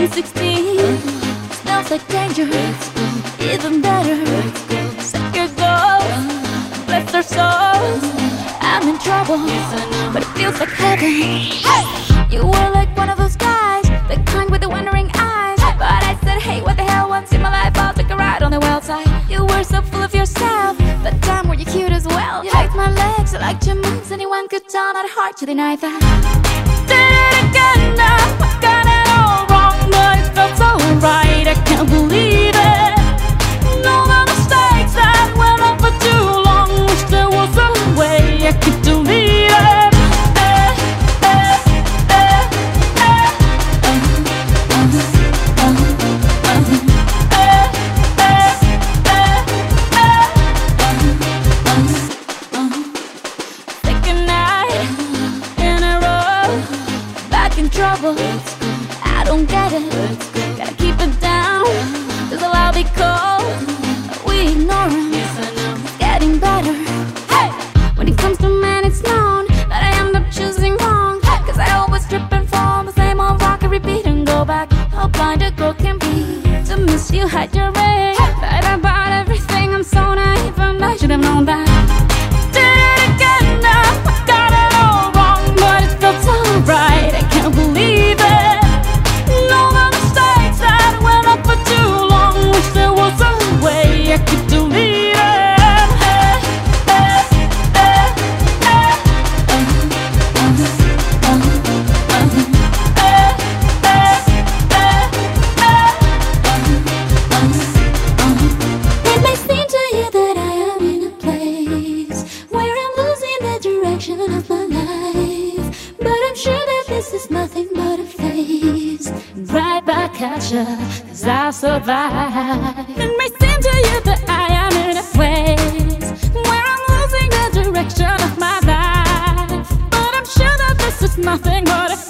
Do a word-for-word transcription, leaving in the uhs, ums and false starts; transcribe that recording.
I'm sixteen, smells like danger, even better. Set your goals, bless our souls. I'm in trouble, but it feels like heaven. Hey! You were like one of those guys, the kind with the wondering eyes. But I said, hey, what the hell, once in my life I'll take a ride on the wild side. You were so full of yourself, but damn, were you cute as well. You liked my legs, you liked your moves. Anyone could tell, not hard to deny that. Did it again now, I got it all wrong, but it felt so right, I can't believe it. All the mistakes that went on for too long, wish there was a way I could delete it. Eh, eh, eh, eh. Uh, uh, uh, uh, uh. Eh, eh, eh, eh. Uh, uh, uh. Second night in a row, back in trouble. I don't get it, gotta keep it down, cause I'll be cold. We ignore him, it's getting better. Hey! When it comes to men, it's known that I end up choosing wrong, cause I always trip and fall, the same old rock and repeat and go back. How blind a girl can be to miss you, hide your ring. Lied about everything, I'm so naive, and I should have known that. Did it again now, I got it all wrong, but it felt so right, I can't believe it. All the mistakes that went up for too long, wish there was a way I could delete it. Eh, eh, eh, eh. Uh, uh, uh, uh. Eh, eh, eh, eh. Uh, uh, uh. It may seem to you that I am in a place where I'm losing the direction of my life, but I'm sure that this is nothing but a phase. Right back at you, cause I'll survive. It may seem to you that I am in a place where I'm losing the direction of my life, but I'm sure that this is nothing but a